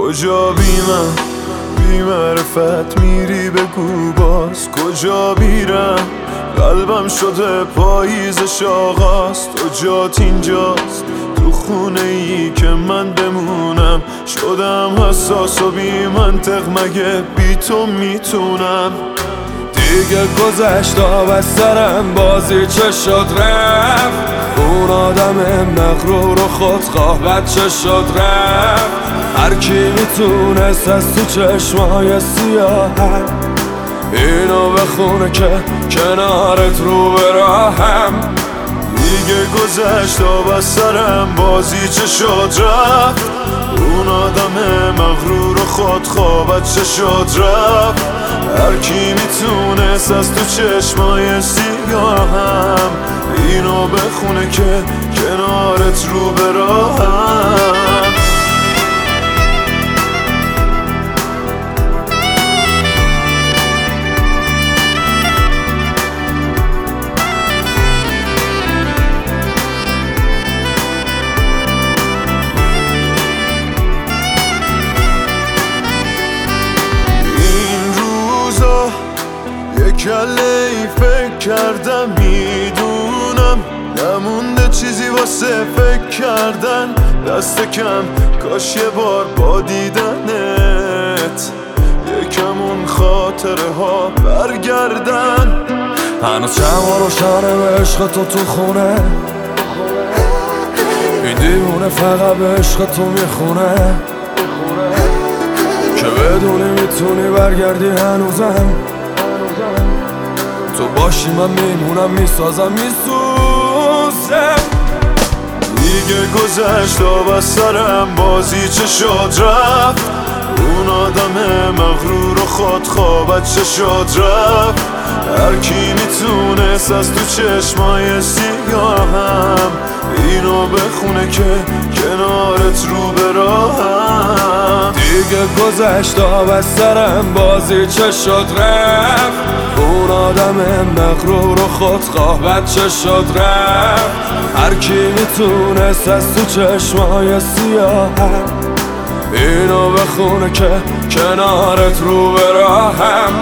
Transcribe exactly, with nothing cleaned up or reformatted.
کجا بی من بی معرفت میری بگو باز کجا بیرم قلبم شده پاییزش آغاز تو جات اینجاست تو خونه ای که من بمونم شدم حساس و بی منطق مگه بی تو میتونم دیگه گذشت آب از سرم بازی چه شد رفت اون آدم مغرور و خودخواه بچه شد رفت هر کی میتونست از تو چشمای سیاهم اینو بخونه که کنارت رو به راهم دیگه گذشت آب از سرم بازی چه شد رفت اون آدم مغرور و خودخواه بچه شد رفت هر کی میتونست از تو چشمای سیاهم اینو بخونه که کنارت رو به راهم کله ای فکر کردم میدونم نمونده چیزی واسه فکر کردن دست کم کاش یه بار با دیدنت یکم اون خاطره ها برگردن هنوز شما روشنه به عشق تو تو خونه این دیوونه فقط به عشق تو میخونه که بدونی میتونی برگردی هنوزم تو باشی من میمونم میسازم میسوزم دیگه گذشت آب از سرم بازی چه شد رفت اون آدم مغرور و خودخواه بچه شد رفت هر کی میتونست از تو چشمای سیاهم اینو بخونه که کنارت رو به راهم دیگه گذشت آب از سرم بازی چه شد رفت اون آدم مغرور و خودخواه بچه شد رفت هر کی میتونست از تو چشمای سیاهم اینو بخونه که کنارت رو به راهم